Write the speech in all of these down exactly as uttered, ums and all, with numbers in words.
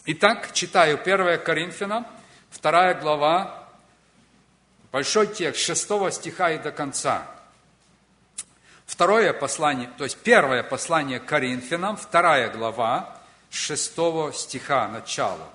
Итак, читаю первое Коринфянам, вторая глава, большой текст, шестого стиха и до конца. Второе послание, то есть первое послание к Коринфянам, вторая глава, шестого стиха, начало.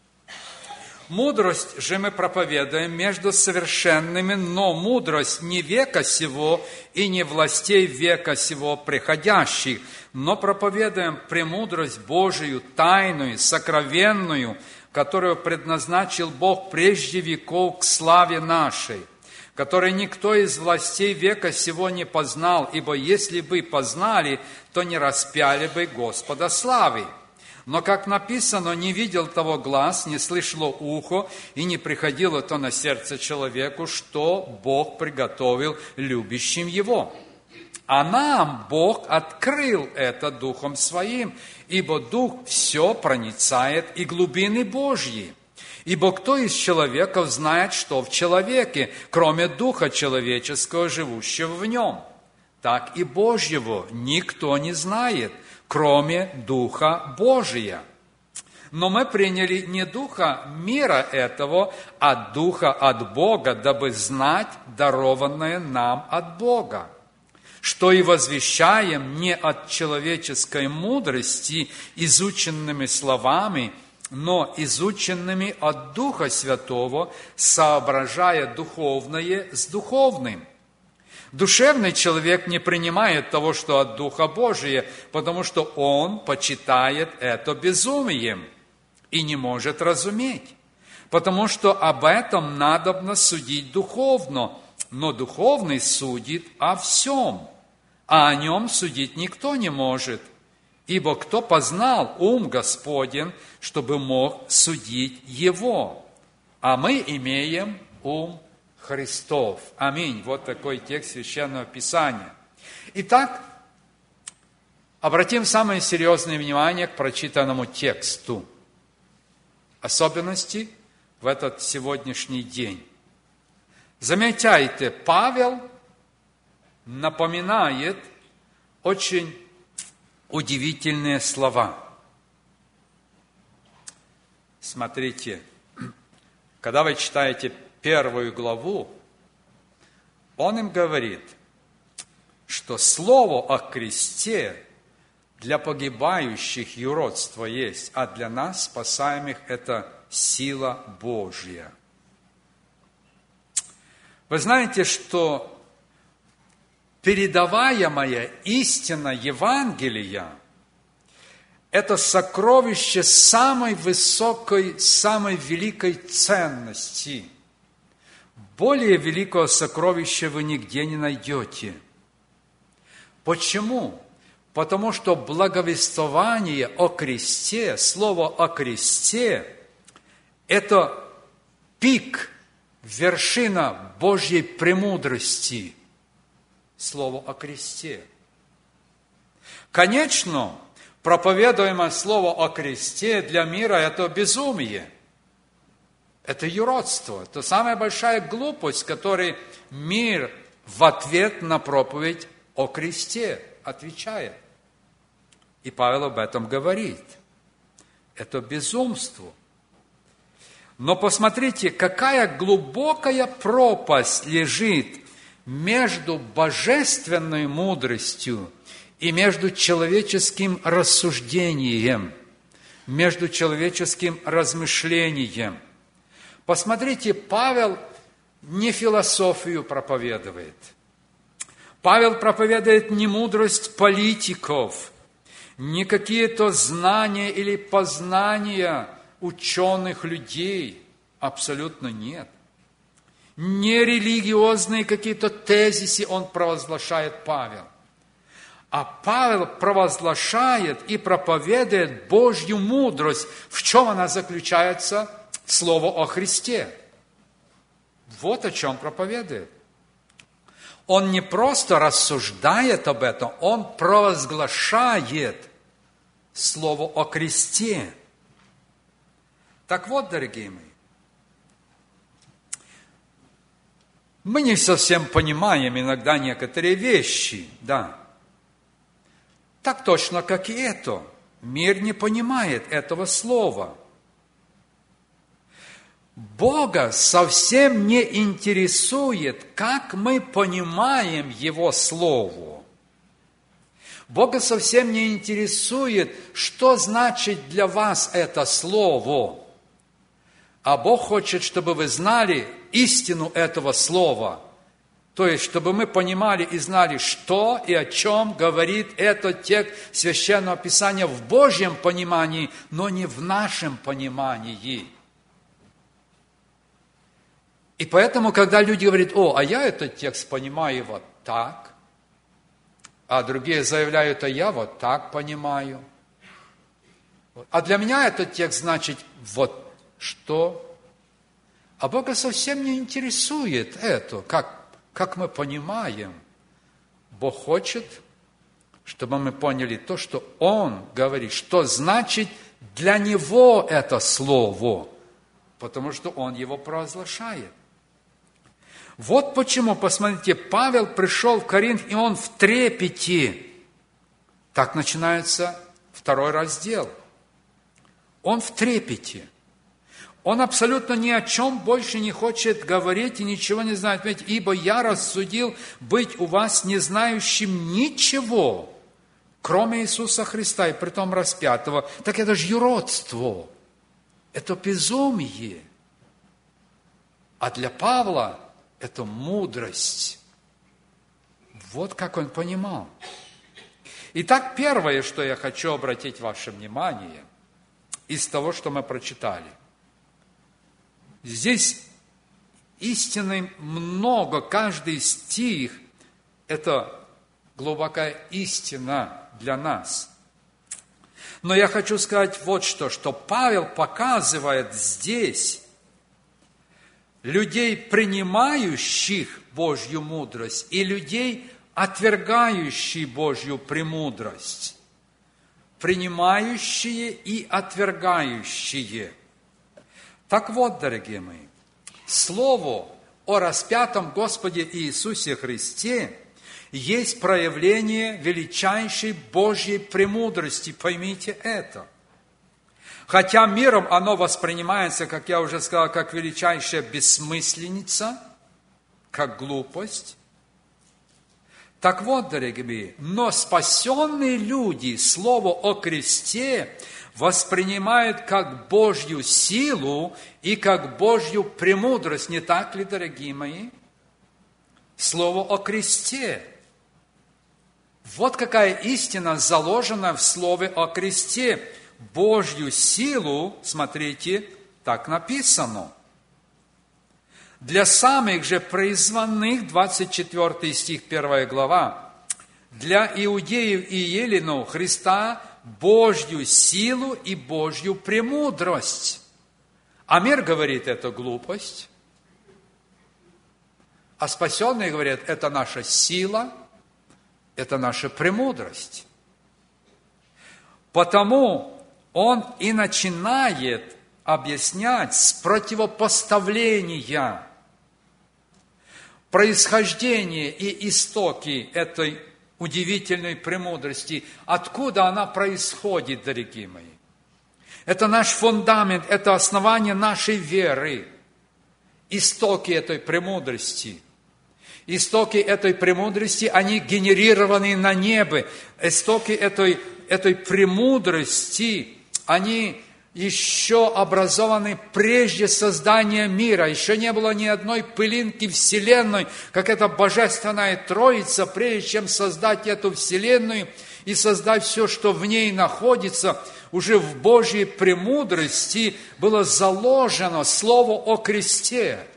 «Мудрость же мы проповедуем между совершенными, но мудрость не века сего и не властей века сего приходящих, но проповедуем премудрость Божию, тайную, сокровенную, которую предназначил Бог прежде веков к славе нашей, которой никто из властей века сего не познал, ибо если бы познали, то не распяли бы Господа славы. Но, как написано, не видел того глаз, не слышало ухо, и не приходило то на сердце человеку, что Бог приготовил любящим Его. А нам Бог открыл это Духом Своим, ибо Дух все проницает и глубины Божьи. Ибо кто из человеков знает, что в человеке, кроме Духа человеческого, живущего в нем? Так и Божьего никто не знает, кроме Духа Божия. Но мы приняли не Духа мира этого, а Духа от Бога, дабы знать дарованное нам от Бога. Что и возвещаем не от человеческой мудрости, изученными словами, но изученными от Духа Святого, соображая духовное с духовным. Душевный человек не принимает того, что от Духа Божия, потому что он почитает это безумием и не может разуметь, потому что об этом надобно судить духовно, но духовный судит о всем, а о нем судить никто не может, ибо кто познал ум Господен, чтобы мог судить его, а мы имеем ум Христов. Аминь. Вот такой текст Священного Писания. Итак, обратим самое серьезное внимание к прочитанному тексту. Особенности в этот сегодняшний день. Замечайте, Павел напоминает очень удивительные слова. Смотрите, когда вы читаете первую главу, он им говорит, что слово о кресте для погибающих юродство есть, а для нас, спасаемых, это сила Божья. Вы знаете, что передаваемая истина Евангелия – это сокровище самой высокой, самой великой ценности. Более великого сокровища вы нигде не найдете. Почему? Потому что благовествование о кресте, слово о кресте – это пик, вершина Божьей премудрости. Слово о кресте. Конечно, проповедуемое слово о кресте для мира – это безумие. Это юродство. Это самая большая глупость, которой мир в ответ на проповедь о кресте отвечает. И Павел об этом говорит. Это безумство. Но посмотрите, какая глубокая пропасть лежит между божественной мудростью и между человеческим рассуждением, между человеческим размышлением. Посмотрите, Павел не философию проповедует. Павел проповедует не мудрость политиков, не какие-то знания или познания ученых людей. Абсолютно нет. Не религиозные какие-то тезисы он провозглашает, Павел. А Павел провозглашает и проповедует Божью мудрость. В чем она заключается? Слово о Христе. Вот о чем проповедует. Он не просто рассуждает об этом, он провозглашает слово о кресте. Так вот, дорогие мои, мы не совсем понимаем иногда некоторые вещи, да. Так точно, как и это. Мир не понимает этого слова. Бога совсем не интересует, как мы понимаем Его Слово. Бога совсем не интересует, что значит для вас это Слово. А Бог хочет, чтобы вы знали истину этого Слова. То есть, чтобы мы понимали и знали, что и о чем говорит этот текст Священного Писания в Божьем понимании, но не в нашем понимании. И поэтому, когда люди говорят: о, а я этот текст понимаю вот так, а другие заявляют: а я вот так понимаю. А для меня этот текст значит вот что. А Бога совсем не интересует это, как, как мы понимаем. Бог хочет, чтобы мы поняли то, что Он говорит, что значит для Него это Слово, потому что Он его провозглашает. Вот почему, посмотрите, Павел пришел в Коринф, и он в трепете. Так начинается второй раздел. Он в трепете. Он абсолютно ни о чем больше не хочет говорить и ничего не знает. Ведь ибо я рассудил быть у вас не знающим ничего, кроме Иисуса Христа, и притом распятого. Так это же юродство, это безумие. А для Павла это мудрость. Вот как он понимал. Итак, первое, что я хочу обратить ваше внимание из того, что мы прочитали. Здесь истины много, каждый стих – это глубокая истина для нас. Но я хочу сказать вот что, что Павел показывает здесь людей, принимающих Божью мудрость, и людей, отвергающих Божью премудрость. Принимающие и отвергающие. Так вот, дорогие мои, слово о распятом Господе Иисусе Христе есть проявление величайшей Божьей премудрости. Поймите это. Хотя миром оно воспринимается, как я уже сказал, как величайшая бессмысленица, как глупость. Так вот, дорогие мои, но спасенные люди слово о кресте воспринимают как Божью силу и как Божью премудрость. Не так ли, дорогие мои? Слово о кресте. Вот какая истина заложена в слове о кресте. Божью силу, смотрите, так написано. Для самых же призванных, двадцать четвёртый стих, первая глава, для иудеев и еленов Христа Божью силу и Божью премудрость. А мир говорит, это глупость. А спасенные говорят, это наша сила, это наша премудрость. Потому он и начинает объяснять с противопоставления происхождения и истоки этой удивительной премудрости. Откуда она происходит, дорогие мои? Это наш фундамент, это основание нашей веры. Истоки этой премудрости. Истоки этой премудрости, они генерированы на небе. Истоки этой, этой премудрости, они еще образованы прежде создания мира. Еще не было ни одной пылинки Вселенной, как эта Божественная Троица, прежде чем создать эту Вселенную и создать все, что в ней находится, уже в Божьей премудрости было заложено слово о кресте.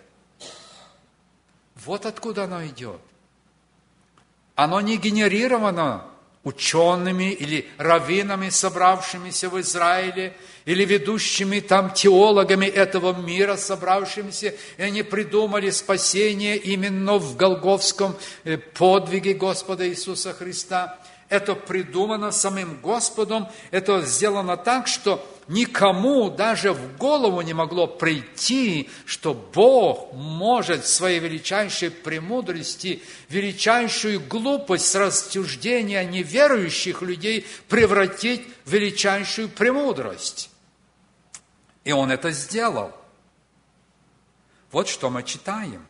Вот откуда оно идет. Оно не генерировано учеными или раввинами, собравшимися в Израиле, или ведущими там теологами этого мира, собравшимися, и они придумали спасение именно в голгофском подвиге Господа Иисуса Христа. Это придумано самим Господом, это сделано так, что никому даже в голову не могло прийти, что Бог может в своей величайшей премудрости, величайшую глупость с рассуждения неверующих людей превратить в величайшую премудрость. И Он это сделал. Вот что мы читаем.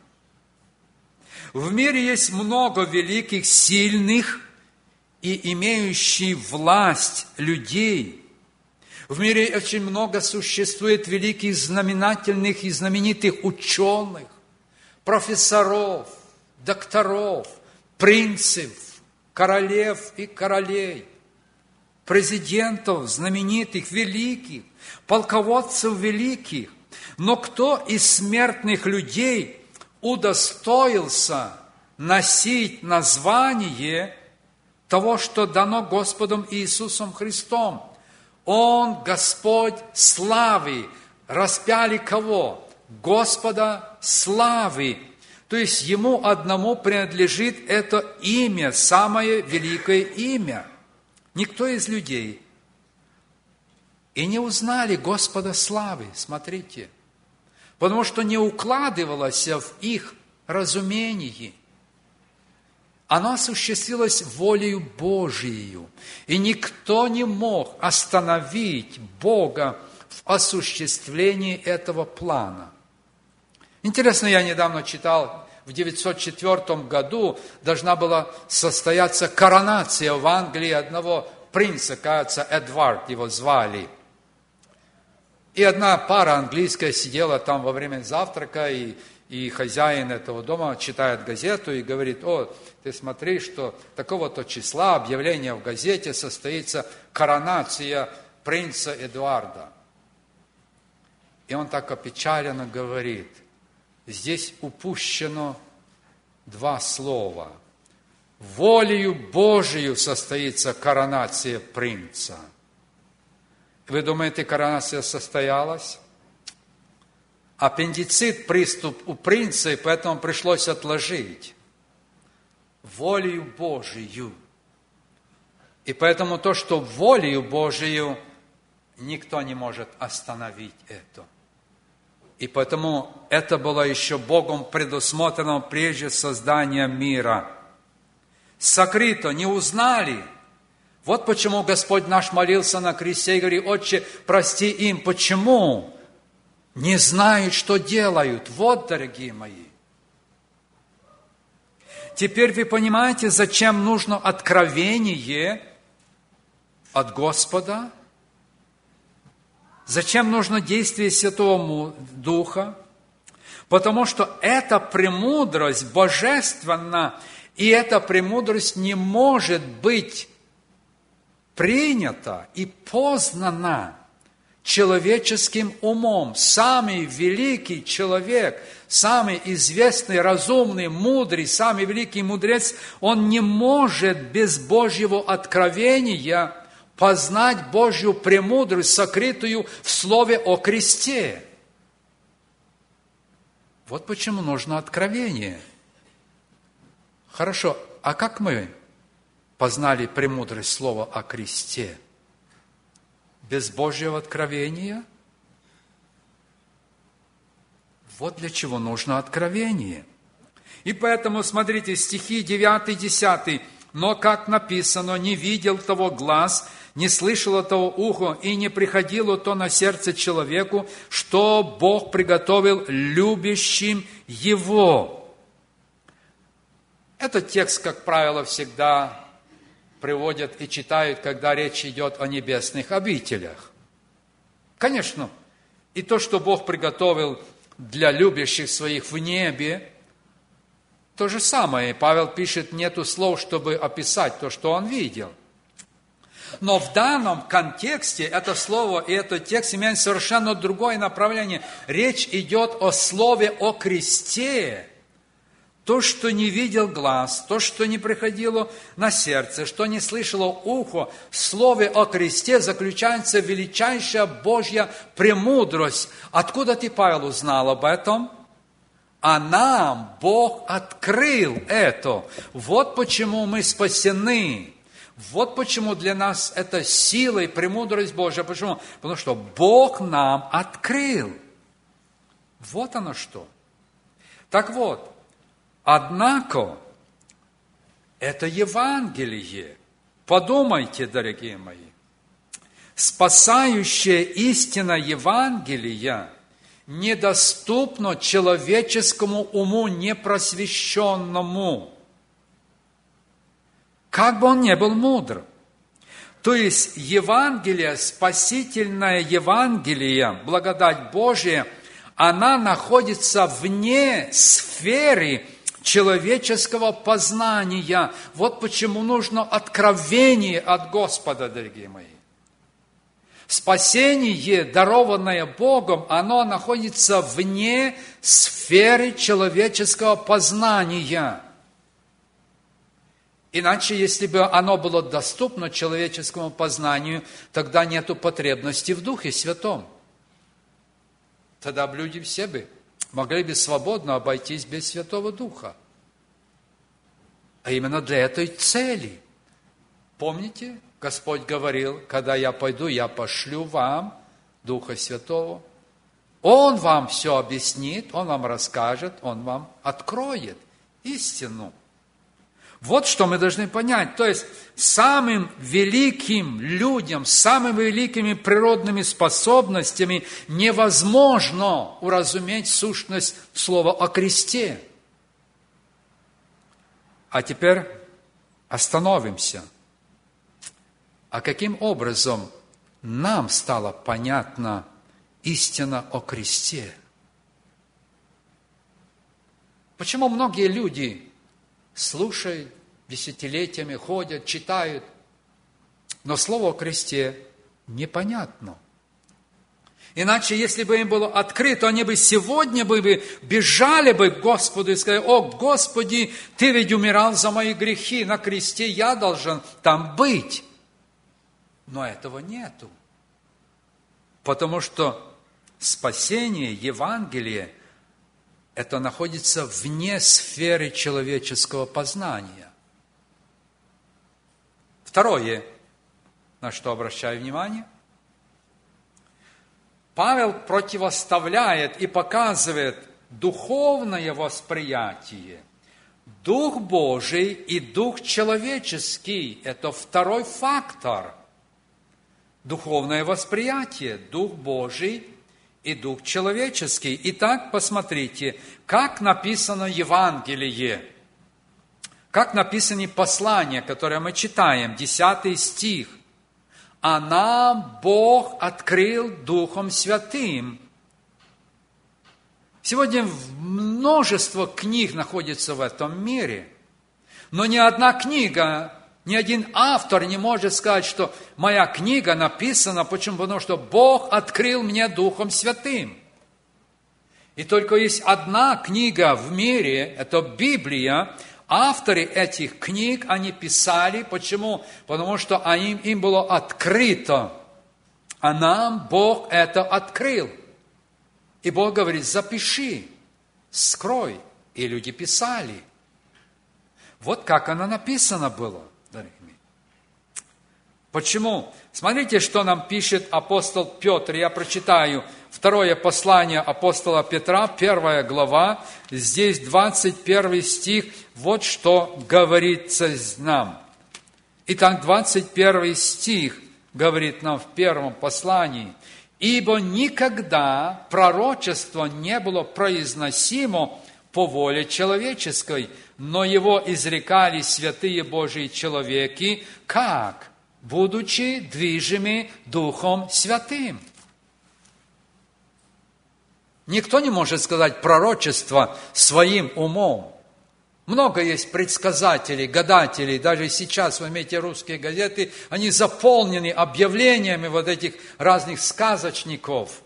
В мире есть много великих, сильных и имеющих власть людей. В мире очень много существует великих, знаменательных и знаменитых ученых, профессоров, докторов, принцев, королев и королей, президентов знаменитых, великих, полководцев великих. Но кто из смертных людей удостоился носить название того, что дано Господом Иисусом Христом? Он Господь славы. Распяли кого? Господа славы. То есть Ему одному принадлежит это имя, самое великое имя. Никто из людей. И не узнали Господа славы, смотрите, потому что не укладывалось в их разумении. Оно осуществилось волею Божией, и никто не мог остановить Бога в осуществлении этого плана. Интересно, я недавно читал, в девятьсот четвёртом году должна была состояться коронация в Англии одного принца, кажется, Эдвард его звали. И одна пара английская сидела там во время завтрака, и, и хозяин этого дома читает газету и говорит: о, ты смотри, что такого-то числа объявление в газете состоится коронация принца Эдуарда. И он так опечаленно говорит: здесь упущено два слова. Волею Божию состоится коронация принца. Вы думаете, коронация состоялась? Аппендицит, приступ у принца, и поэтому пришлось отложить. Волею Божию. И поэтому то, что волею Божию, никто не может остановить это. И поэтому это было еще Богом предусмотрено прежде создания мира. Сокрыто, не узнали. Вот почему Господь наш молился на кресте и говорит: Отче, прости им. Почему? Не знают, что делают. Вот, дорогие мои. Теперь вы понимаете, зачем нужно откровение от Господа? Зачем нужно действие Святого Духа? Потому что эта премудрость божественна, и эта премудрость не может быть принята и познана человеческим умом. Самый великий человек, самый известный, разумный, мудрый, самый великий мудрец, он не может без Божьего откровения познать Божью премудрость, сокрытую в слове о кресте. Вот почему нужно откровение. Хорошо, а как мы познали премудрость слова о кресте? Без Божьего откровения? Вот для чего нужно откровение. И поэтому, смотрите, стихи девятый, десятый. «Но, как написано, не видел того глаз, не слышало того ухо, и не приходило то на сердце человеку, что Бог приготовил любящим Его». Этот текст, как правило, всегда приводят и читают, когда речь идет о небесных обителях. Конечно, и то, что Бог приготовил для любящих своих в небе, то же самое. Павел пишет, нету слов, чтобы описать то, что он видел. Но в данном контексте это слово и этот текст имеют совершенно другое направление. Речь идет о слове о кресте. То, что не видел глаз, то, что не приходило на сердце, что не слышало ухо, в слове о кресте заключается величайшая Божья премудрость. Откуда ты, Павел, узнал об этом? А нам Бог открыл это. Вот почему мы спасены. Вот почему для нас это сила и премудрость Божья. Почему? Потому что Бог нам открыл. Вот оно что. Так вот, однако, это Евангелие. Подумайте, дорогие мои. Спасающая истина Евангелия недоступно человеческому уму непросвещенному, как бы он ни был мудр. То есть Евангелие, спасительное Евангелие, благодать Божия, она находится вне сферы человеческого познания. Вот почему нужно откровение от Господа, дорогие мои. Спасение, дарованное Богом, оно находится вне сферы человеческого познания. Иначе, если бы оно было доступно человеческому познанию, тогда нету потребности в Духе Святом. Тогда бы люди все бы могли бы свободно обойтись без Святого Духа. А именно для этой цели. Помните, Господь говорил, когда я пойду, я пошлю вам Духа Святого. Он вам все объяснит, Он вам расскажет, Он вам откроет истину. Вот что мы должны понять. То есть, самым великим людям, самыми великими природными способностями невозможно уразуметь сущность слова о кресте. А теперь остановимся. А каким образом нам стала понятна истина о кресте? Почему многие люди слушают, десятилетиями ходят, читают, но слово о кресте непонятно. Иначе, если бы им было открыто, они бы сегодня бы бежали бы к Господу и сказали: «О, Господи, Ты ведь умирал за мои грехи, на кресте я должен там быть». Но этого нету. Потому что спасение, Евангелие, это находится вне сферы человеческого познания. Второе, на что обращаю внимание, Павел противоставляет и показывает духовное восприятие. Дух Божий и Дух человеческий – это второй фактор. Духовное восприятие, Дух Божий и Дух человеческий. Итак, посмотрите, как написано Евангелие, как написаны послания, которые мы читаем, десятый стих. «А нам Бог открыл Духом Святым». Сегодня множество книг находится в этом мире, но ни одна книга, ни один автор не может сказать, что моя книга написана, почему? Потому что Бог открыл мне Духом Святым. И только есть одна книга в мире, это Библия. Авторы этих книг, они писали, почему? Потому что им, им было открыто, а нам Бог это открыл. И Бог говорит: запиши, скрой. И люди писали. Вот как оно написано было, дорогие мои. Почему? Смотрите, что нам пишет апостол Петр. Я прочитаю второе послание апостола Петра, первая глава, здесь двадцать первый стих. Вот что говорится нам. Итак, двадцать первый стих говорит нам в первом послании: «Ибо никогда пророчество не было произносимо по воле человеческой, но его изрекали святые Божьи человеки, как? Будучи движимы Духом Святым». Никто не может сказать пророчество своим умом. Много есть предсказателей, гадателей. Даже сейчас, возьмите русские газеты, они заполнены объявлениями вот этих разных сказочников.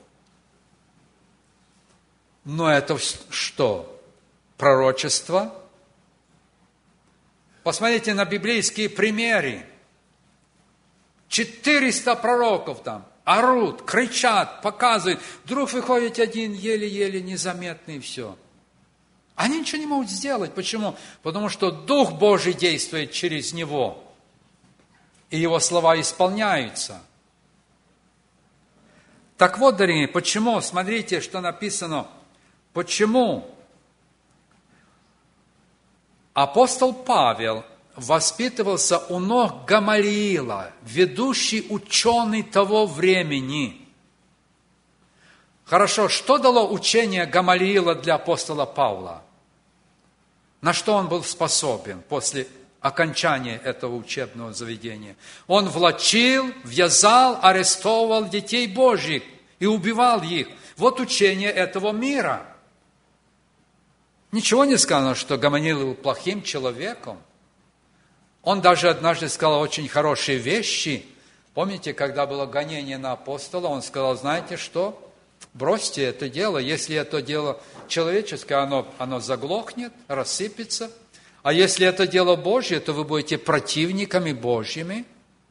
Но это что? Пророчество? Посмотрите на библейские примеры. четыреста пророков там орут, кричат, показывают. Вдруг выходит один еле-еле незаметный, и все. Они ничего не могут сделать. Почему? Потому что Дух Божий действует через него. И его слова исполняются. Так вот, дорогие, почему? Смотрите, что написано. Почему апостол Павел воспитывался у ног Гамалиила, ведущий ученый того времени. Хорошо, что дало учение Гамалиила для апостола Павла? На что он был способен после окончания этого учебного заведения? Он влачил, вязал, арестовывал детей Божьих и убивал их. Вот учение этого мира. Ничего не сказано, что Гамалиил был плохим человеком. Он даже однажды сказал очень хорошие вещи. Помните, когда было гонение на апостола, он сказал, знаете что? Бросьте это дело. Если это дело человеческое, оно, оно заглохнет, рассыпется. А если это дело Божье, то вы будете противниками Божьими.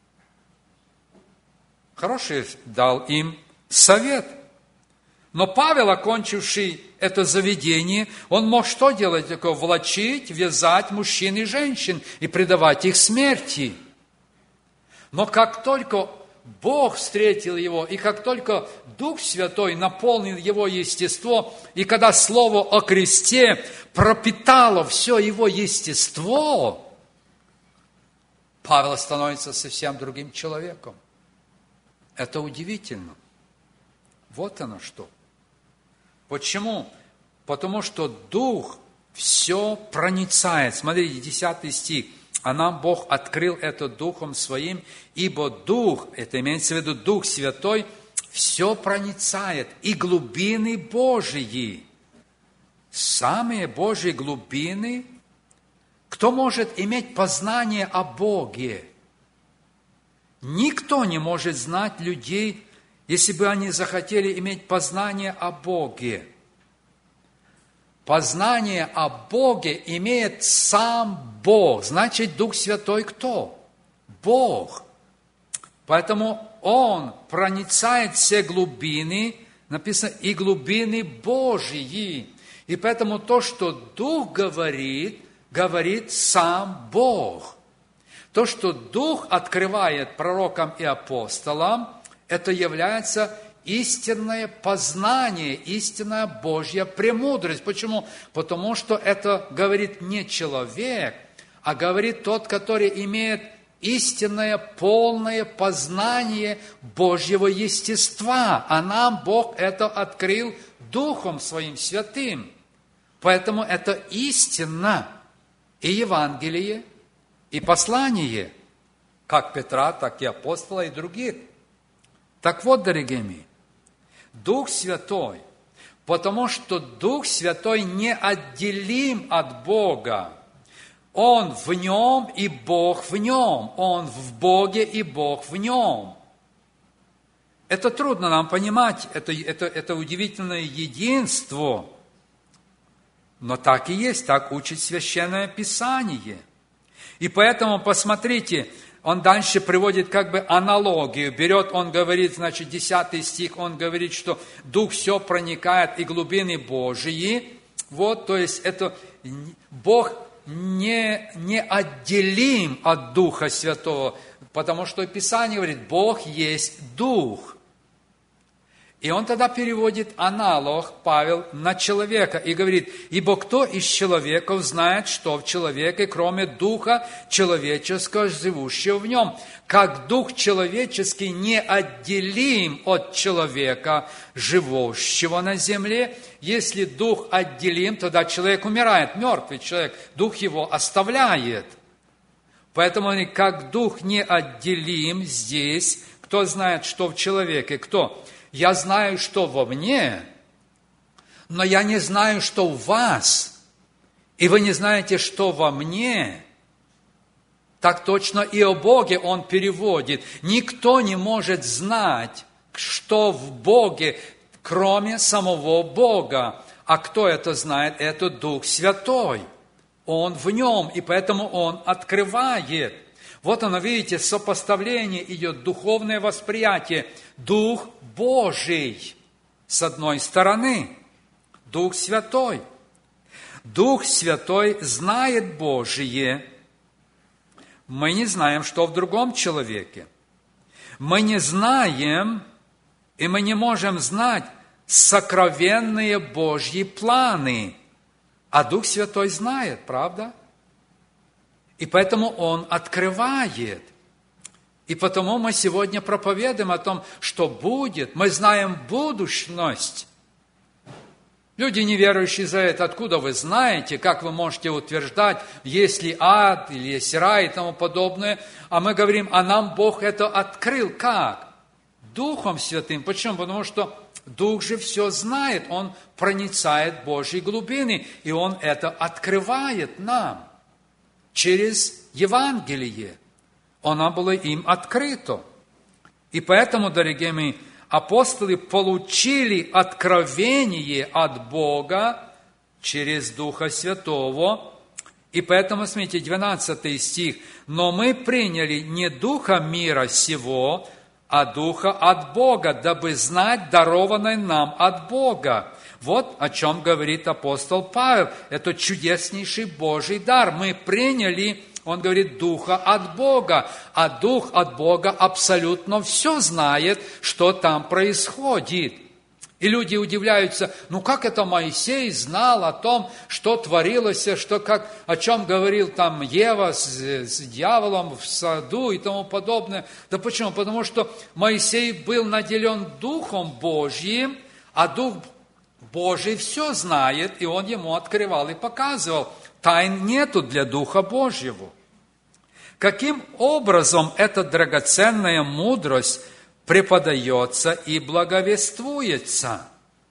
Хороший дал им совет. Но Павел, окончивший это заведение, он мог что делать? Такое, влачить, вязать мужчин и женщин и предавать их смерти. Но как только Бог встретил его, и как только Дух Святой наполнил его естество, и когда слово о кресте пропитало все его естество, Павел становится совсем другим человеком. Это удивительно. Вот оно что. Почему? Потому что Дух все проницает. Смотрите, десятый стих. А нам Бог открыл это Духом Своим, ибо Дух, это имеется в виду Дух Святой, все проницает, и глубины Божьи. Самые Божьи глубины. Кто может иметь познание о Боге? Никто не может знать людей, если бы они захотели иметь познание о Боге. Познание о Боге имеет сам Бог. Значит, Дух Святой кто? Бог. Поэтому Он проницает все глубины, написано, и глубины Божьи. И поэтому то, что Дух говорит, говорит сам Бог. То, что Дух открывает пророкам и апостолам, это является истинное познание, истинная Божья премудрость. Почему? Потому что это говорит не человек, а говорит тот, который имеет истинное, полное познание Божьего естества. А нам Бог это открыл Духом Своим Святым. Поэтому это истина и Евангелие, и послание, как Петра, так и апостола, и других. Так вот, дорогие мои, Дух Святой, потому что Дух Святой неотделим от Бога. Он в нем, и Бог в нем. Он в Боге, и Бог в нем. Это трудно нам понимать, это, это, это удивительное единство. Но так и есть, так учит Священное Писание. И поэтому, посмотрите, он дальше приводит как бы аналогию. Берет, он говорит, значит, десятый стих, он говорит, что Дух все проникает и глубины Божьи. Вот, то есть, это Бог не, не отделим от Духа Святого, потому что Писание говорит, Бог есть Дух. И он тогда переводит аналог, Павел, на человека и говорит, ибо кто из человеков знает, что в человеке, кроме духа человеческого, живущего в нем? Как дух человеческий неотделим от человека, живущего на земле. Если дух отделим, тогда человек умирает, мертвый человек, дух его оставляет. Поэтому как дух неотделим здесь, кто знает, что в человеке, кто? Я знаю, что во мне, но я не знаю, что в вас. И вы не знаете, что во мне. Так точно и о Боге он переводит. Никто не может знать, что в Боге, кроме самого Бога. А кто это знает? Это Дух Святой. Он в нем, и поэтому он открывает. Вот оно, видите, сопоставление идет, духовное восприятие. Дух Божий с одной стороны, Дух Святой. Дух Святой знает Божие. Мы не знаем, что в другом человеке. Мы не знаем, и мы не можем знать сокровенные Божьи планы. А Дух Святой знает, правда? И поэтому Он открывает. И потому мы сегодня проповедуем о том, что будет. Мы знаем будущность. Люди, неверующие за это, откуда вы знаете, как вы можете утверждать, есть ли ад, или есть рай и тому подобное. А мы говорим, а нам Бог это открыл. Как? Духом Святым. Почему? Потому что Дух же все знает. Он проницает Божьи глубины. И Он это открывает нам через Евангелие. Оно было им открыто. И поэтому, дорогие мои, апостолы получили откровение от Бога через Духа Святого. И поэтому, смотрите, двенадцатый стих. «Но мы приняли не Духа мира сего, а Духа от Бога, дабы знать дарованное нам от Бога». Вот о чем говорит апостол Павел. Это чудеснейший Божий дар. Мы приняли, он говорит, Духа от Бога. А Дух от Бога абсолютно все знает, что там происходит. И люди удивляются, ну как это Моисей знал о том, что творилось, что как, о чем говорил там Ева с, с дьяволом в саду и тому подобное. Да почему? Потому что Моисей был наделен Духом Божьим, а Дух Божий все знает, и он ему открывал и показывал. Тайн нету для Духа Божьего. Каким образом эта драгоценная мудрость преподается и благовествуется?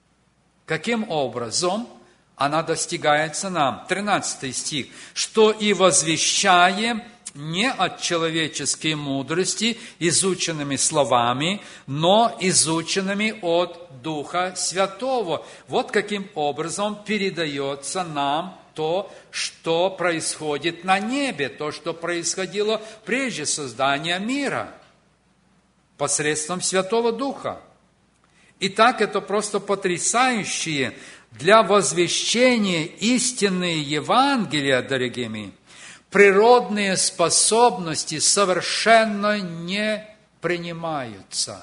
Каким образом она достигается нам? тринадцатый стих. «Что и возвещаем не от человеческой мудрости, изученными словами, но изученными от Духа Святого». Вот каким образом передается нам то, что происходит на небе, то, что происходило прежде создания мира, посредством Святого Духа. Итак, это просто потрясающие для возвещения истинные Евангелия, дорогие мои, природные способности совершенно не принимаются.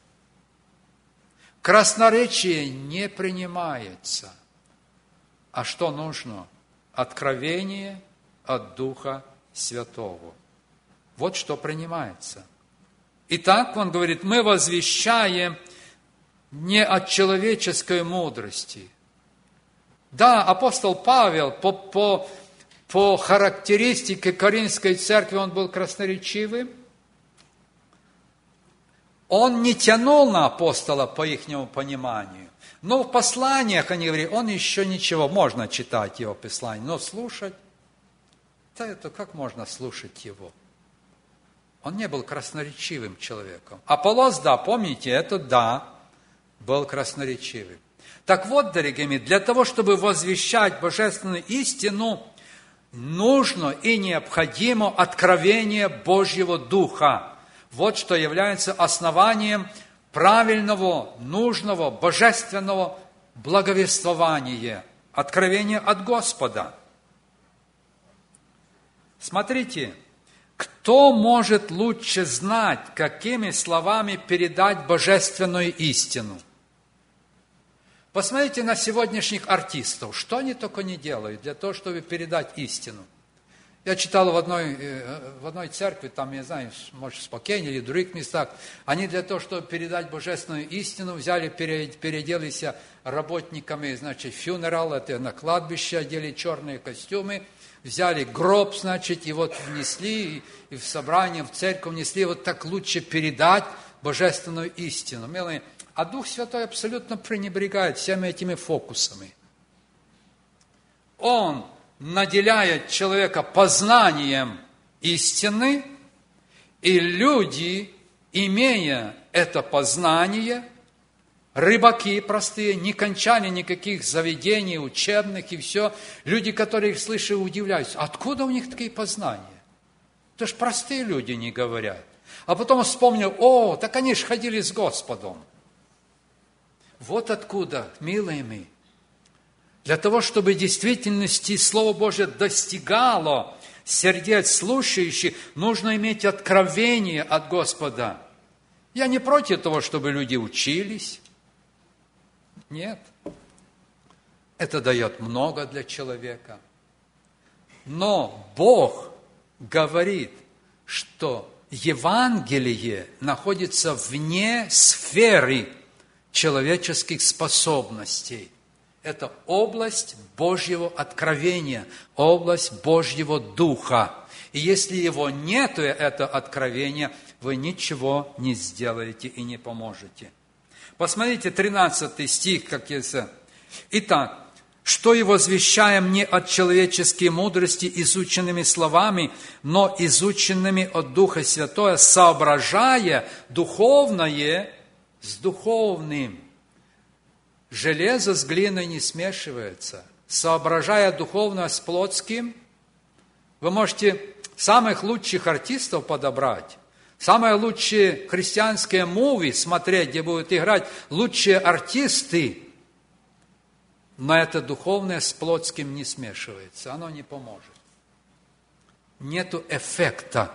Красноречие не принимается. А что нужно? Откровение от Духа Святого. Вот что принимается. Итак, он говорит, мы возвещаем не от человеческой мудрости. Да, апостол Павел по, по, по характеристике Коринфской церкви он был красноречивым. Он не тянул на апостола по ихнему пониманию. Но в посланиях они говорили, он еще ничего, можно читать его послание, но слушать, да это как можно слушать его? Он не был красноречивым человеком. Аполлос, да, помните, это да, был красноречивым. Так вот, дорогие мои, для того, чтобы возвещать божественную истину, нужно и необходимо откровение Божьего Духа. Вот что является основанием правильного, нужного, божественного благовествования, откровения от Господа. Смотрите, кто может лучше знать, какими словами передать божественную истину? Посмотрите на сегодняшних артистов, что они только не делают для того, чтобы передать истину. Я читал в одной, в одной церкви, там, я знаю, может, в Спокойне или в других местах, они для того, чтобы передать божественную истину, взяли, переоделись работниками, значит, фьюнерал, это на кладбище, одели черные костюмы, взяли гроб, значит, и вот внесли, и в собрание, в церковь внесли, вот так лучше передать божественную истину. Милые, а Дух Святой абсолютно пренебрегает всеми этими фокусами. Он наделяет человека познанием истины, и люди, имея это познание, рыбаки простые, не кончали никаких заведений, учебных и все, люди, которые их слышат, удивляются, откуда у них такие познания? Это ж простые люди не говорят. А потом вспомнил, о, так они же ходили с Господом. Вот откуда, милые мои, для того, чтобы в действительности Слово Божие достигало сердец слушающих, нужно иметь откровение от Господа. Я не против того, чтобы люди учились. Нет. Это дает много для человека. Но Бог говорит, что Евангелие находится вне сферы человеческих способностей. Это область Божьего откровения, область Божьего Духа. И если его нет, это откровение, вы ничего не сделаете и не поможете. Посмотрите, тринадцатый стих, как есть. Итак, что и возвещаем не от человеческой мудрости изученными словами, но изученными от Духа Святого, соображая духовное с духовным. Железо с глиной не смешивается. Соображая духовное с плотским, вы можете самых лучших артистов подобрать, самые лучшие христианские муви смотреть, где будут играть лучшие артисты, но это духовное с плотским не смешивается, оно не поможет. Нету эффекта.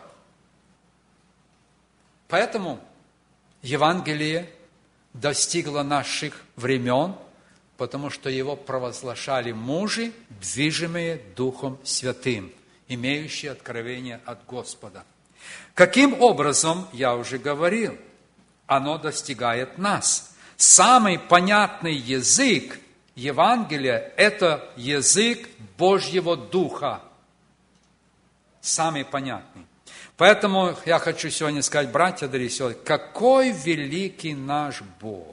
Поэтому Евангелие достигло наших времен, потому что его провозглашали мужи, движимые Духом Святым, имеющие откровение от Господа. Каким образом, я уже говорил, оно достигает нас. Самый понятный язык Евангелия – это язык Божьего Духа. Самый понятный. Поэтому я хочу сегодня сказать, братья да сестры, какой великий наш Бог.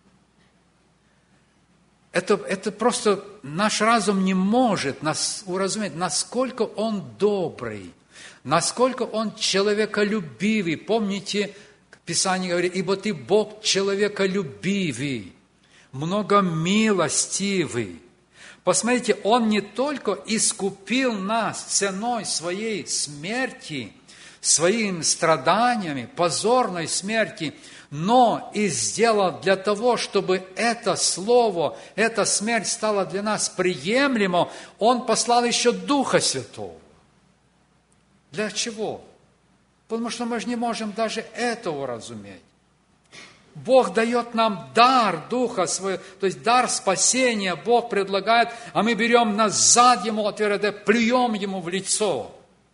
Это, это просто наш разум не может нас уразуметь, насколько Он добрый, насколько Он человеколюбивый. Помните, Писание говорит, ибо Ты Бог человеколюбивый, многомилостивый. Посмотрите, Он не только искупил нас ценой Своей смерти, своими страданиями, позорной смерти, но и сделал для того, чтобы это слово, эта смерть стала для нас приемлемо, Он послал еще Духа Святого. Для чего? Потому что мы же не можем даже этого разуметь. Бог дает нам дар Духа Своего, то есть дар спасения Бог предлагает, а мы берем назад Ему, плюем Ему в лицо.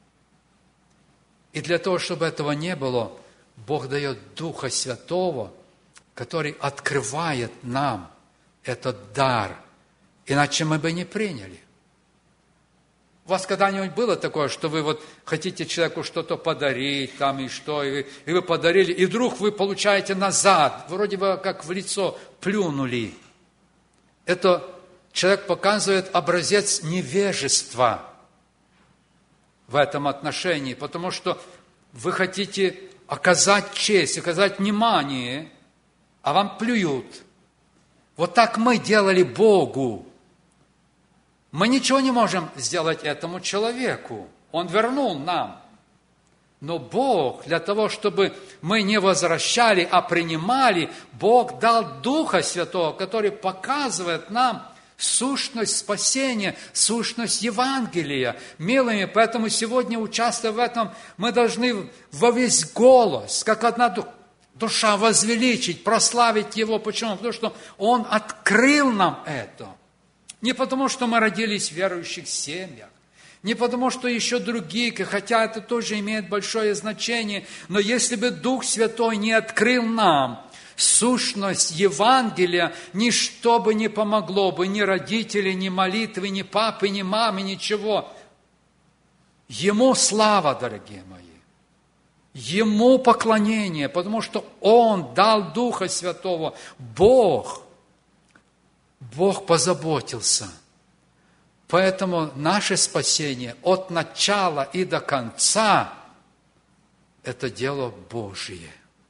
И для того, чтобы этого не было, Бог дает Духа Святого, который открывает нам этот дар. Иначе мы бы не приняли. У вас когда-нибудь было такое, что вы вот хотите человеку что-то подарить, там и что, и, и вы подарили, и вдруг вы получаете назад, вроде бы как в лицо плюнули. Это человек показывает образец невежества в этом отношении, потому что вы хотите оказать честь, оказать внимание, а вам плюют. Вот так мы делали Богу. Мы ничего не можем сделать этому человеку. Он вернул нам. Но Бог, для того, чтобы мы не возвращали, а принимали, Бог дал Духа Святого, который показывает нам сущность спасения, сущность Евангелия. Милыми, поэтому сегодня, участвуя в этом, мы должны во весь голос, как одна душа, возвеличить, прославить Его. Почему? Потому что Он открыл нам это. Не потому, что мы родились в верующих семьях, не потому, что еще другие, хотя это тоже имеет большое значение, но если бы Дух Святой не открыл нам сущность Евангелия, ничто бы не помогло бы, ни родители, ни молитвы, ни папы, ни мамы, ничего. Ему слава, дорогие мои. Ему поклонение, потому что Он дал Духа Святого. Бог, Бог позаботился. Поэтому наше спасение от начала и до конца – это дело Божие.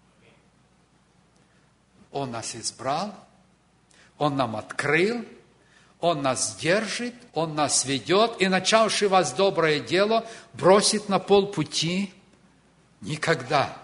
Он нас избрал, Он нам открыл, Он нас держит, Он нас ведет, и начавший вас доброе дело бросит на полпути никогда.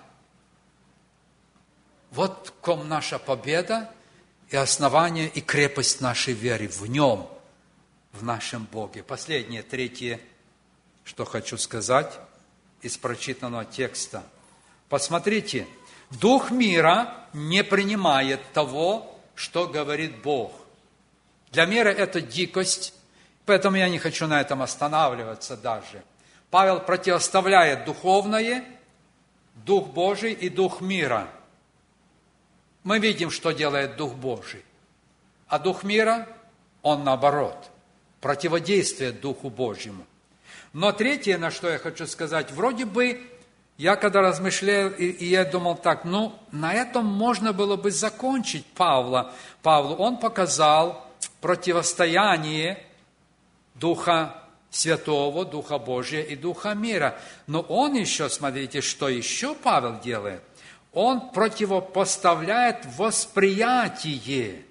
Вот в ком наша победа и основание, и крепость нашей веры в Нем, в нашем Боге. Последнее, третье, что хочу сказать из прочитанного текста. Посмотрите, дух мира не принимает того, что говорит Бог. Для мира это дикость, поэтому я не хочу на этом останавливаться даже. Павел противоставляет духовное Дух Божий и Дух мира. Мы видим, что делает Дух Божий. А Дух мира, он наоборот, противодействует Духу Божьему. Но третье, на что я хочу сказать, вроде бы, я когда размышлял, и, и я думал так, ну, на этом можно было бы закончить Павла. Павлу он показал противостояние Духа Святого, Духа Божия и Духа мира. Но он еще, смотрите, что еще Павел делает? Он противопоставляет восприятие.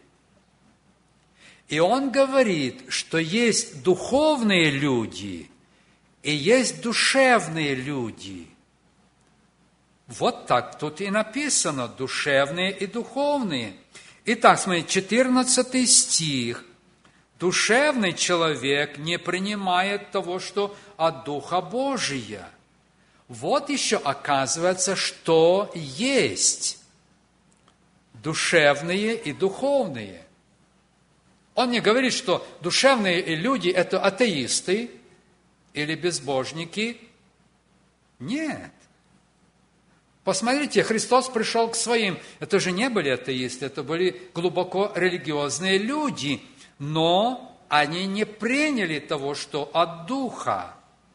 И он говорит, что есть духовные люди и есть душевные люди. Вот так тут и написано, душевные и духовные. Итак, смотрите, четырнадцатый стих. Душевный человек не принимает того, что от Духа Божия. Вот еще оказывается, что есть душевные и духовные. Он не говорит, что душевные люди – это атеисты или безбожники. Нет. Посмотрите, Христос пришел к своим. Это же не были атеисты, это были глубоко религиозные люди. Но они не приняли того, что от Духа.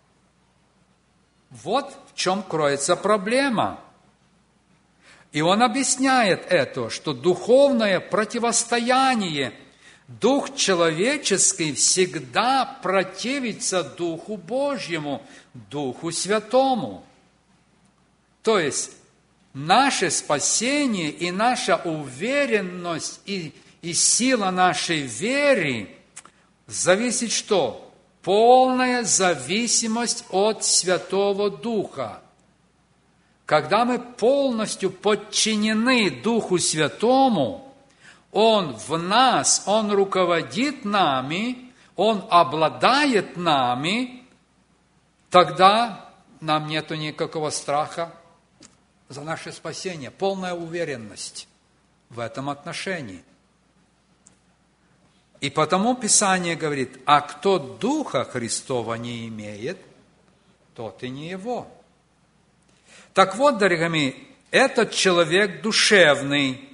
Вот в чем кроется проблема. И он объясняет это, что духовное противостояние, дух человеческий всегда противится Духу Божьему, Духу Святому. То есть наше спасение и наша уверенность и, и сила нашей веры зависит что? Полная зависимость от Святого Духа. Когда мы полностью подчинены Духу Святому, Он в нас, Он руководит нами, Он обладает нами, тогда нам нету никакого страха за наше спасение. Полная уверенность в этом отношении. И потому Писание говорит, а кто Духа Христова не имеет, тот и не его. Так вот, дорогие мои, этот человек душевный.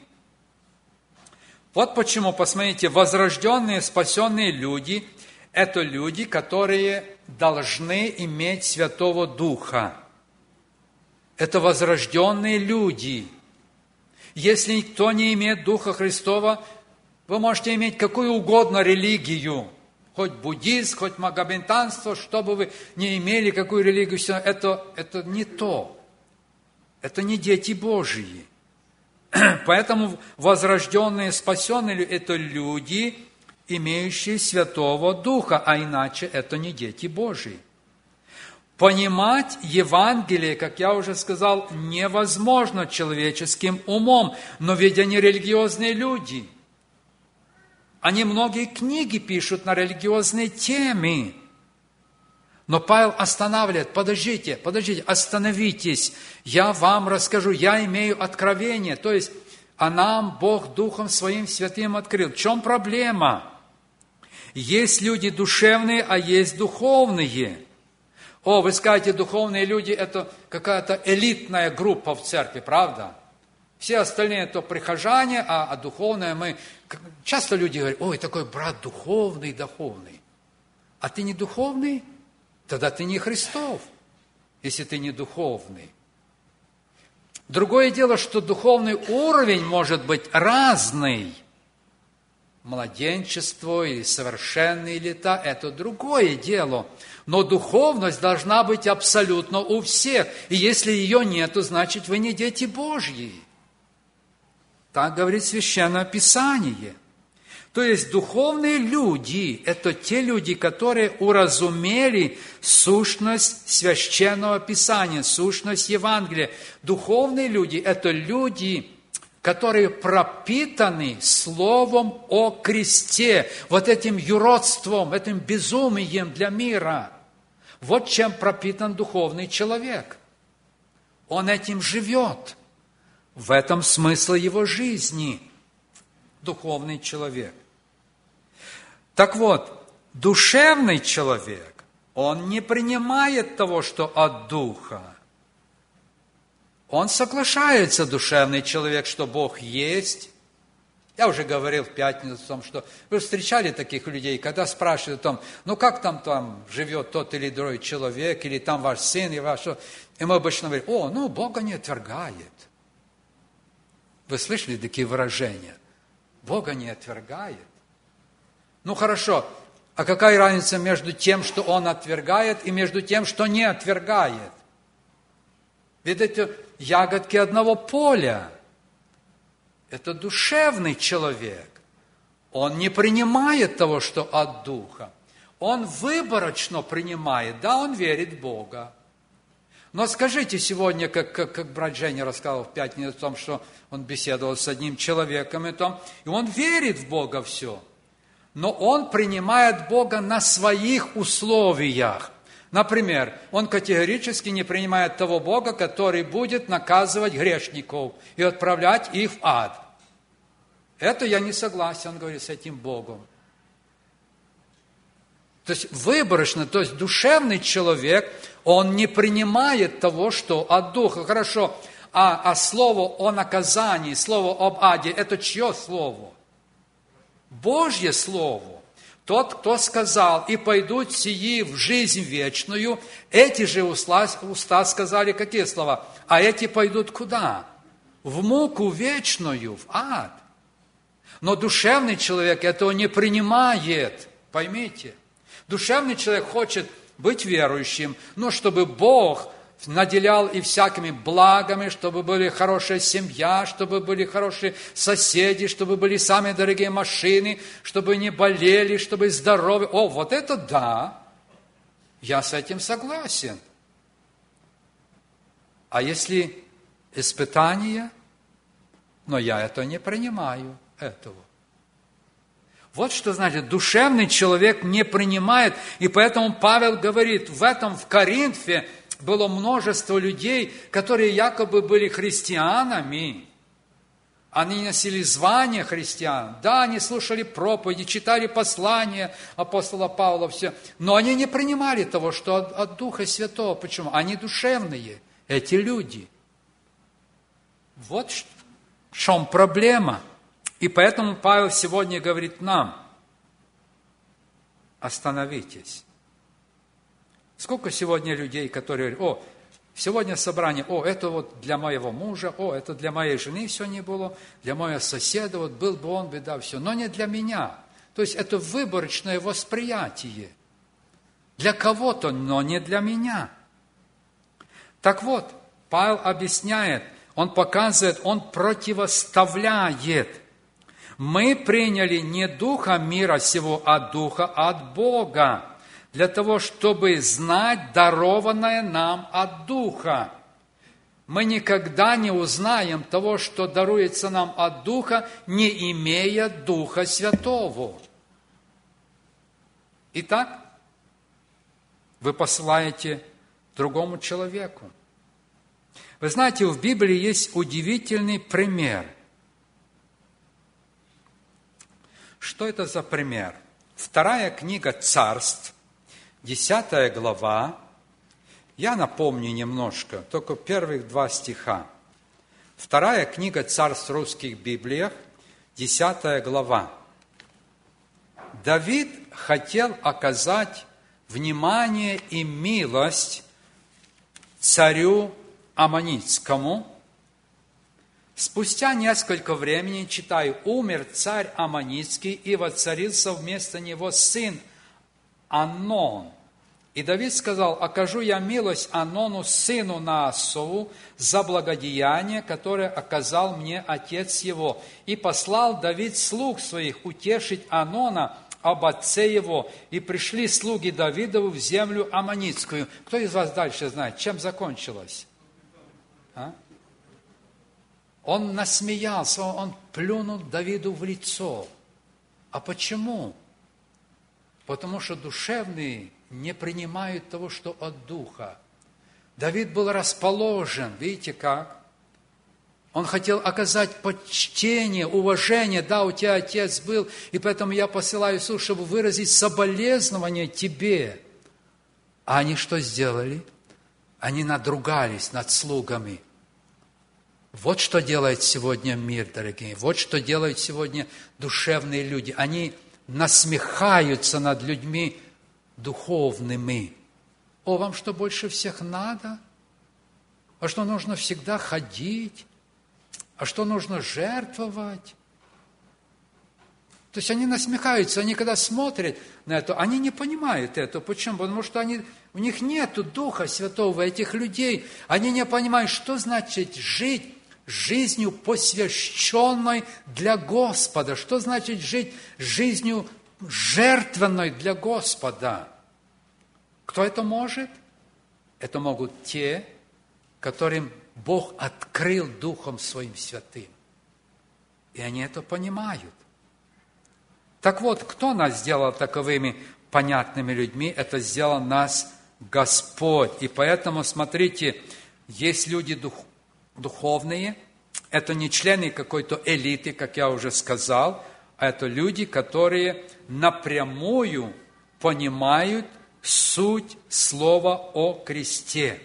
Вот почему, посмотрите, возрожденные, спасенные люди – это люди, которые должны иметь Святого Духа. Это возрожденные люди. Если никто не имеет Духа Христова, вы можете иметь какую угодно религию, хоть буддизм, хоть магометанство, что бы вы не имели, какую религию, все это, это не то. Это не дети Божьи. Поэтому возрожденные, спасенные – это люди, имеющие Святого Духа, а иначе это не дети Божьи. Понимать Евангелие, как я уже сказал, невозможно человеческим умом, но ведь они религиозные люди. Они многие книги пишут на религиозные темы. Но Павел останавливает, подождите, подождите, остановитесь, я вам расскажу, я имею откровение, то есть, а нам Бог Духом Своим Святым открыл. В чем проблема? Есть люди душевные, а есть духовные. О, вы скажете, духовные люди – это какая-то элитная группа в церкви, правда? Все остальные – это прихожане, а, а духовные мы… Часто люди говорят, ой, такой брат духовный, духовный. А ты не духовный? Тогда ты не Христов, если ты не духовный. Другое дело, что духовный уровень может быть разный. Младенчество или совершенные лета – это другое дело. Но духовность должна быть абсолютно у всех. И если ее нет, то значит вы не дети Божьи. Так говорит Священное Писание. То есть духовные люди – это те люди, которые уразумели сущность Священного Писания, сущность Евангелия. Духовные люди – это люди, которые пропитаны словом о кресте, вот этим юродством, этим безумием для мира. Вот чем пропитан духовный человек. Он этим живет. В этом смысл его жизни. Духовный человек. Так вот, душевный человек, он не принимает того, что от Духа. Он соглашается, душевный человек, что Бог есть. Я уже говорил в пятницу о том, что вы встречали таких людей, когда спрашивают о том, ну как там, там живет тот или другой человек, или там ваш сын, и ваш... И мы обычно говорим, о, ну Бога не отвергает. Вы слышали такие выражения? Бога не отвергает. Ну хорошо, а какая разница между тем, что Он отвергает, и между тем, что не отвергает? Ведь это ягодки одного поля. Это душевный человек. Он не принимает того, что от Духа. Он выборочно принимает. Да, он верит в Бога. Но скажите сегодня, как, как, как брат Женя рассказал в пятницу о том, что он беседовал с одним человеком, и, том, и он верит в Бога все. Но он принимает Бога на своих условиях. Например, он категорически не принимает того Бога, который будет наказывать грешников и отправлять их в ад. Это я не согласен, говорит, с этим Богом. То есть выборочно, то есть душевный человек, он не принимает того, что от Духа. Хорошо, а, а слово о наказании, слово об аде, это чье слово? Божье слово. Тот, кто сказал, и пойдут сии в жизнь вечную, эти же уста, уста сказали какие слова? А эти пойдут куда? В муку вечную, в ад. Но душевный человек этого не принимает, поймите. Душевный человек хочет быть верующим, но чтобы Бог наделял и всякими благами, чтобы были хорошая семья, чтобы были хорошие соседи, чтобы были самые дорогие машины, чтобы не болели, чтобы здоровы. О, вот это да, я с этим согласен. А если испытание, но я это не принимаю, этого. Вот что значит, душевный человек не принимает, и поэтому Павел говорит, в этом, в Коринфе, было множество людей, которые якобы были христианами. Они носили звание христиан. Да, они слушали проповеди, читали послания апостола Павла, все. Но они не принимали того, что от, от Духа Святого. Почему? Они душевные, эти люди. Вот в чем проблема. И поэтому Павел сегодня говорит нам, остановитесь. Сколько сегодня людей, которые говорят, о, сегодня собрание, о, это вот для моего мужа, о, это для моей жены все не было, для моего соседа, вот был бы он, беда, все, но не для меня. То есть это выборочное восприятие. Для кого-то, но не для меня. Так вот, Павел объясняет, он показывает, он противоставляет. Мы приняли не духа мира сего, а духа от Бога, для того, чтобы знать дарованное нам от Духа. Мы никогда не узнаем того, что даруется нам от Духа, не имея Духа Святого. Итак, вы посылаете другому человеку. Вы знаете, в Библии есть удивительный пример. Что это за пример? Вторая книга Царств, десятая глава, я напомню немножко, только первых два стиха. Вторая книга Царств в русских Библиях, десятая глава. Давид хотел оказать внимание и милость царю Аммонитскому. Спустя несколько времени, читаю, умер царь Аммонитский, и воцарился вместо него сын Анон. И Давид сказал, окажу я милость Анону, сыну Наасову, за благодеяние, которое оказал мне отец его. И послал Давид слуг своих утешить Анона об отце его. И пришли слуги Давидову в землю Аммонитскую. Кто из вас дальше знает, чем закончилось? А? Он насмеялся, он плюнул Давиду в лицо. А почему? Потому что душевные не принимают того, что от Духа. Давид был расположен, видите как? Он хотел оказать почтение, уважение. Да, у тебя отец был, и поэтому я посылаю слуг, чтобы выразить соболезнование тебе. А они что сделали? Они надругались над слугами. Вот что делает сегодня мир, дорогие. Вот что делают сегодня душевные люди. Они насмехаются над людьми духовными. О, вам что, больше всех надо? А что нужно всегда ходить? А что нужно жертвовать? То есть они насмехаются, они когда смотрят на это, они не понимают это. Почему? Потому что они, у них нет Духа Святого, этих людей. Они не понимают, что значит жить жизнью посвященной для Господа. Что значит жить жизнью жертвенной для Господа? Кто это может? Это могут те, которым Бог открыл Духом Своим Святым. И они это понимают. Так вот, кто нас сделал таковыми понятными людьми? Это сделал нас Господь. И поэтому, смотрите, есть люди дух, духовные, это не члены какой-то элиты, как я уже сказал, а это люди, которые напрямую понимают суть слова о кресте.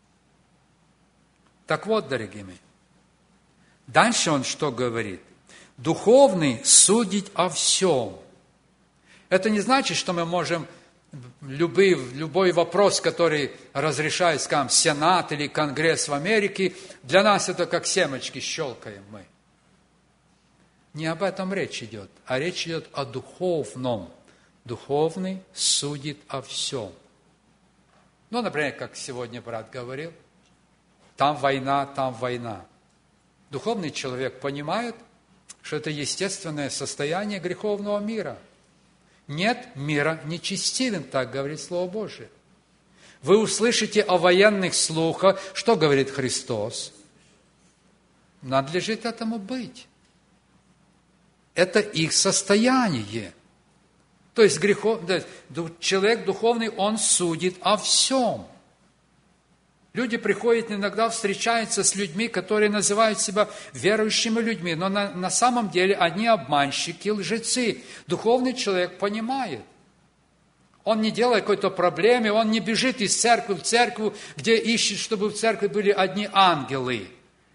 Так вот, дорогие мои, дальше он что говорит? Духовный судить о всем. Это не значит, что мы можем любой, любой вопрос, который разрешает, скажем, Сенат или Конгресс в Америке, для нас это как семечки щелкаем мы. Не об этом речь идет, а речь идет о духовном. Духовный судит о всем. Ну, например, как сегодня брат говорил, там война, там война. Духовный человек понимает, что это естественное состояние греховного мира. Нет мира нечестивым, так говорит Слово Божие. Вы услышите о военных слухах, что говорит Христос. Надлежит этому быть. Это их состояние. То есть грехов... человек духовный, он судит о всем. Люди приходят иногда, встречаются с людьми, которые называют себя верующими людьми, но на, на самом деле они обманщики, лжецы. Духовный человек понимает. Он не делает какой-то проблемы, он не бежит из церкви в церковь, где ищет, чтобы в церкви были одни ангелы.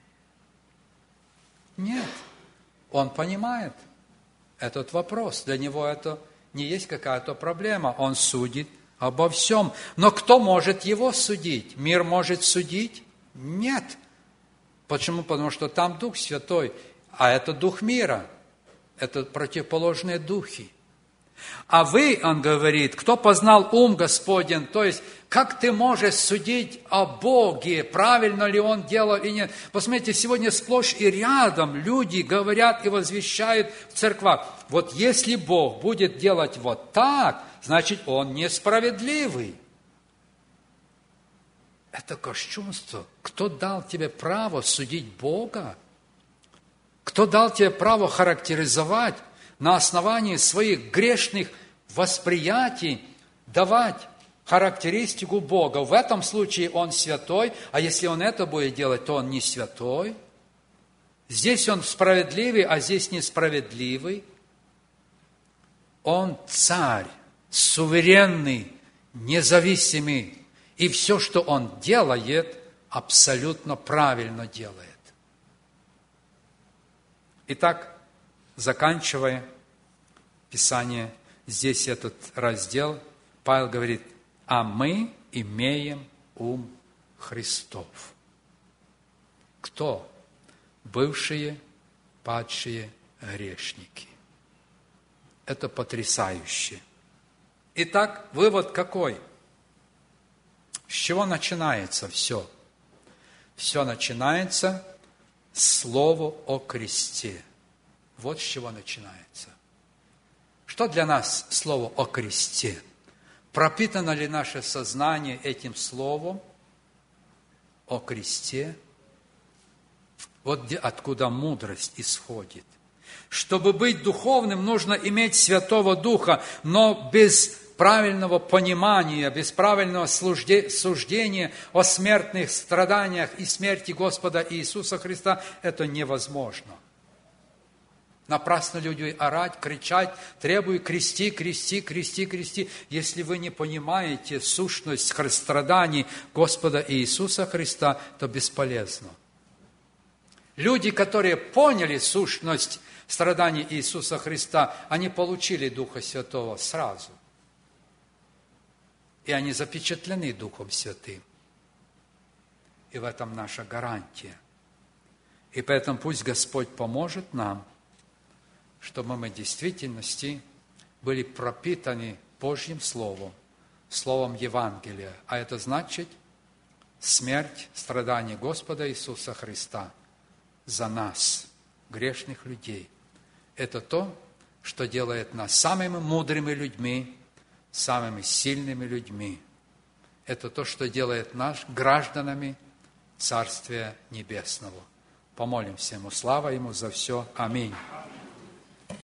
Нет, он понимает этот вопрос. Для него это не есть какая-то проблема. Он судит обо всем. Но кто может его судить? Мир может судить? Нет. Почему? Потому что там Дух Святой, а это Дух мира. Это противоположные духи. А вы, он говорит, кто познал ум Господень, то есть, как ты можешь судить о Боге, правильно ли Он делал или нет? Посмотрите, сегодня сплошь и рядом люди говорят и возвещают в церквах, вот если Бог будет делать вот так, значит, Он несправедливый. Это кощунство. Кто дал тебе право судить Бога? Кто дал тебе право характеризовать на основании своих грешных восприятий, давать характеристику Бога? В этом случае Он святой, а если Он это будет делать, то Он не святой. Здесь Он справедливый, а здесь несправедливый. Он царь, суверенный, независимый, и все, что Он делает, абсолютно правильно делает. Итак, заканчивая Писание, здесь этот раздел, Павел говорит, а мы имеем ум Христов. Кто? Бывшие, падшие грешники. Это потрясающе. Итак, вывод какой? С чего начинается все? Все начинается с слова о кресте. Вот с чего начинается. Что для нас слово о кресте? Пропитано ли наше сознание этим словом о кресте? Вот где, откуда мудрость исходит. Чтобы быть духовным, нужно иметь Святого Духа, но без правильного понимания, без правильного суждения о смертных страданиях и смерти Господа Иисуса Христа это невозможно. Напрасно люди орать, кричать, требуют крести, крести, крести, крести. Если вы не понимаете сущность страданий Господа Иисуса Христа, то бесполезно. Люди, которые поняли сущность страданий Иисуса Христа, они получили Духа Святого сразу. И они запечатлены Духом Святым. И в этом наша гарантия. И поэтому пусть Господь поможет нам, чтобы мы в действительности были пропитаны Божьим Словом, Словом Евангелия. А это значит смерть, страдания Господа Иисуса Христа за нас, грешных людей. Это то, что делает нас самыми мудрыми людьми, самыми сильными людьми. Это то, что делает нас гражданами Царствия Небесного. Помолимся Ему. Слава Ему за все. Аминь.